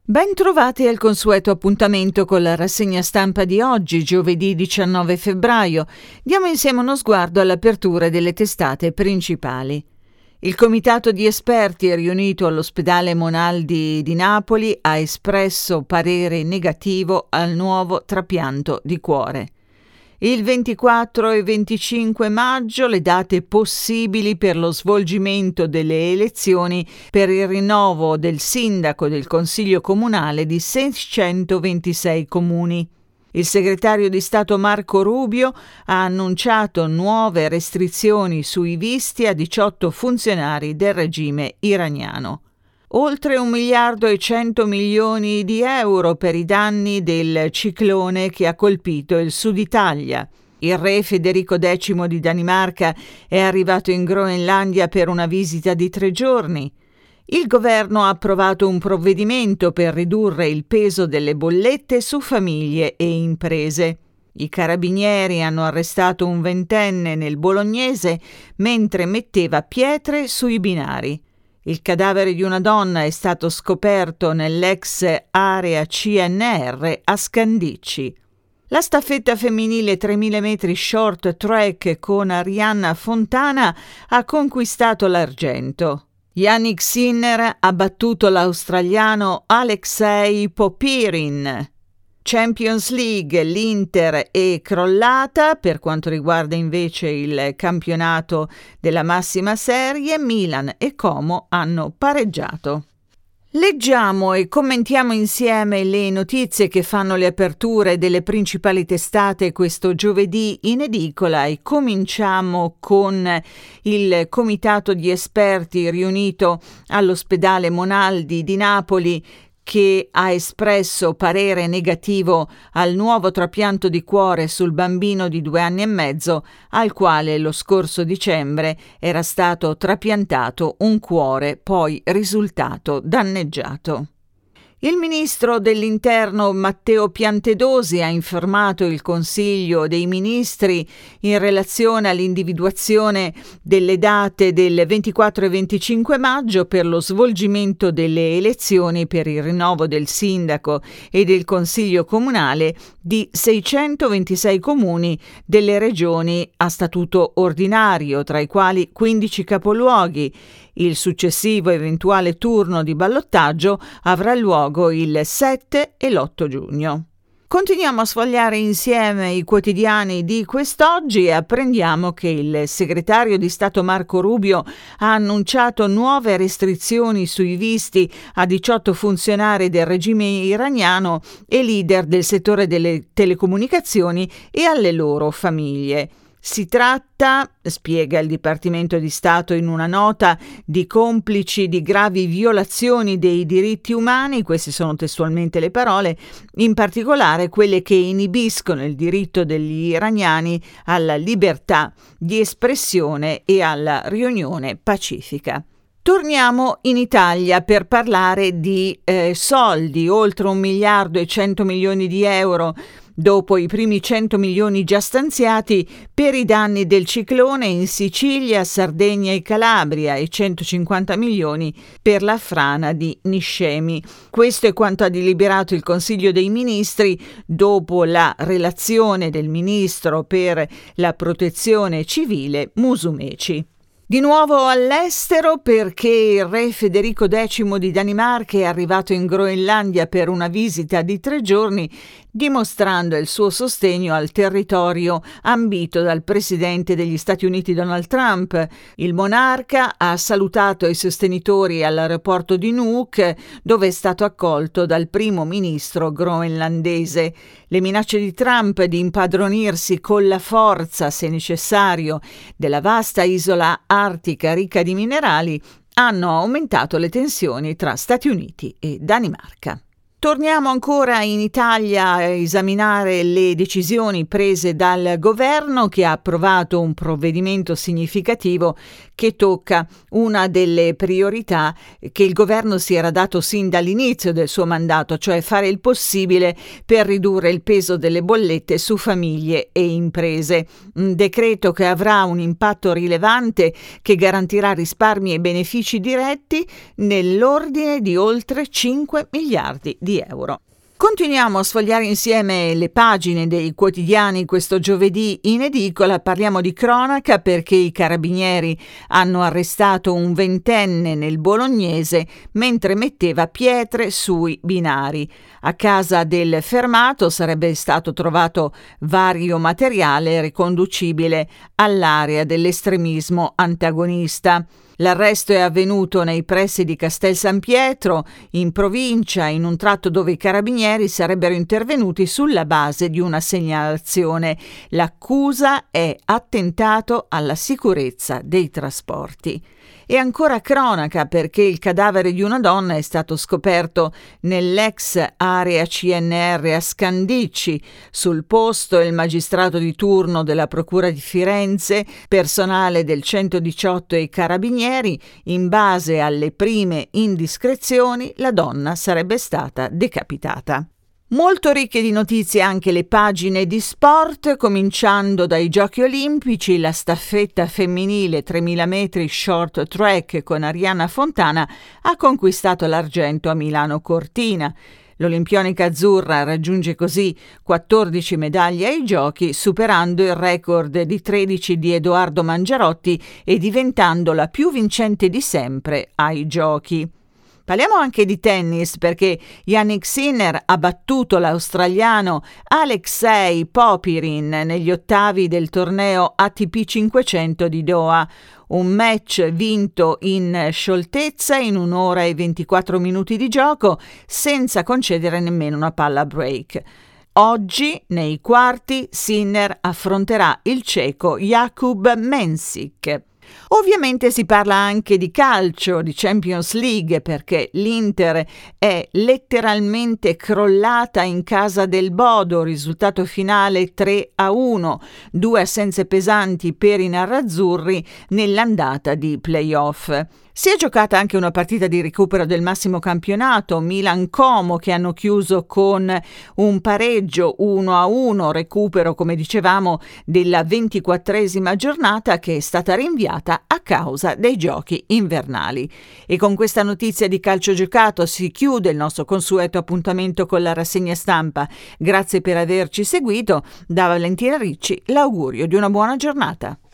Ben trovati al consueto appuntamento con la rassegna stampa di oggi, giovedì 19 febbraio. Diamo insieme uno sguardo all'apertura delle testate principali. Il comitato di esperti riunito all'ospedale Monaldi di Napoli ha espresso parere negativo al nuovo trapianto di cuore. Il 24 e 25 maggio le date possibili per lo svolgimento delle elezioni per il rinnovo del sindaco del Consiglio Comunale di 626 comuni. Il segretario di Stato Marco Rubio ha annunciato nuove restrizioni sui visti a 18 funzionari del regime iraniano. Oltre 1,1 miliardi di euro per i danni del ciclone che ha colpito il Sud Italia. Il re Federico X di Danimarca è arrivato in Groenlandia per una visita di 3 giorni. Il governo ha approvato un provvedimento per ridurre il peso delle bollette su famiglie e imprese. I carabinieri hanno arrestato un 20enne nel Bolognese mentre metteva pietre sui binari. Il cadavere di una donna è stato scoperto nell'ex area CNR a Scandicci. La staffetta femminile 3.000 metri short track con Arianna Fontana ha conquistato l'argento. Yannick Sinner ha battuto l'australiano Alexei Popyrin. Champions League, l'Inter è crollata. Per quanto riguarda invece il campionato della massima serie, Milan e Como hanno pareggiato. Leggiamo e commentiamo insieme le notizie che fanno le aperture delle principali testate questo giovedì in edicola e cominciamo con il comitato di esperti riunito all'ospedale Monaldi di Napoli che ha espresso parere negativo al nuovo trapianto di cuore sul bambino di 2 anni e mezzo, al quale lo scorso dicembre era stato trapiantato un cuore poi risultato danneggiato. Il ministro dell'Interno Matteo Piantedosi ha informato il Consiglio dei Ministri in relazione all'individuazione delle date del 24 e 25 maggio per lo svolgimento delle elezioni per il rinnovo del sindaco e del Consiglio Comunale di 626 comuni delle regioni a statuto ordinario, tra i quali 15 capoluoghi. Il successivo eventuale turno di ballottaggio avrà luogo il 7 e l'8 giugno. Continuiamo a sfogliare insieme i quotidiani di quest'oggi e apprendiamo che il segretario di Stato Marco Rubio ha annunciato nuove restrizioni sui visti a 18 funzionari del regime iraniano e leader del settore delle telecomunicazioni e alle loro famiglie. Si tratta, spiega il Dipartimento di Stato in una nota, di complici di gravi violazioni dei diritti umani, queste sono testualmente le parole, in particolare quelle che inibiscono il diritto degli iraniani alla libertà di espressione e alla riunione pacifica. Torniamo in Italia per parlare di soldi, oltre 1,1 miliardi di euro, dopo i primi 100 milioni già stanziati per i danni del ciclone in Sicilia, Sardegna e Calabria e 150 milioni per la frana di Niscemi. Questo è quanto ha deliberato il Consiglio dei Ministri dopo la relazione del Ministro per la Protezione Civile Musumeci. Di nuovo all'estero perché il re Federico X di Danimarca è arrivato in Groenlandia per una visita di 3 giorni, dimostrando il suo sostegno al territorio ambito dal presidente degli Stati Uniti Donald Trump. Il monarca ha salutato i sostenitori all'aeroporto di Nuuk, dove è stato accolto dal primo ministro groenlandese. Le minacce di Trump di impadronirsi con la forza, se necessario, della vasta isola artica ricca di minerali hanno aumentato le tensioni tra Stati Uniti e Danimarca. Torniamo ancora in Italia a esaminare le decisioni prese dal governo, che ha approvato un provvedimento significativo che tocca una delle priorità che il governo si era dato sin dall'inizio del suo mandato, cioè fare il possibile per ridurre il peso delle bollette su famiglie e imprese. Un decreto che avrà un impatto rilevante, che garantirà risparmi e benefici diretti nell'ordine di oltre 5 miliardi di euro. Continuiamo a sfogliare insieme le pagine dei quotidiani questo giovedì in edicola. Parliamo di cronaca perché i carabinieri hanno arrestato un 20enne nel Bolognese mentre metteva pietre sui binari. A casa del fermato sarebbe stato trovato vario materiale riconducibile all'area dell'estremismo antagonista. L'arresto è avvenuto nei pressi di Castel San Pietro, in provincia, in un tratto dove i carabinieri sarebbero intervenuti sulla base di una segnalazione. L'accusa è attentato alla sicurezza dei trasporti. E ancora cronaca perché il cadavere di una donna è stato scoperto nell'ex area CNR a Scandicci. Sul posto il magistrato di turno della Procura di Firenze, personale del 118 e i carabinieri. In base alle prime indiscrezioni, la donna sarebbe stata decapitata. Molto ricche di notizie anche le pagine di sport, cominciando dai Giochi Olimpici. La staffetta femminile 3000 metri short track con Arianna Fontana ha conquistato l'argento a Milano Cortina. L'olimpionica azzurra raggiunge così 14 medaglie ai Giochi, superando il record di 13 di Edoardo Mangiarotti e diventando la più vincente di sempre ai Giochi. Parliamo anche di tennis perché Jannik Sinner ha battuto l'australiano Alexei Popyrin negli ottavi del torneo ATP 500 di Doha. Un match vinto in scioltezza in 1 ora e 24 minuti di gioco senza concedere nemmeno una palla break. Oggi, nei quarti, Sinner affronterà il ceco Jakub Mensik. Ovviamente si parla anche di calcio, di Champions League, perché l'Inter è letteralmente crollata in casa del Bodo, risultato finale 3-1, 2 assenze pesanti per i nerazzurri nell'andata di play-off. Si è giocata anche una partita di recupero del massimo campionato, Milan-Como, che hanno chiuso con un pareggio 1-1, recupero, come dicevamo, della 24esima giornata che è stata rinviata a causa dei giochi invernali. E con questa notizia di calcio giocato si chiude il nostro consueto appuntamento con la rassegna stampa. Grazie per averci seguito. Da Valentina Ricci l'augurio di una buona giornata.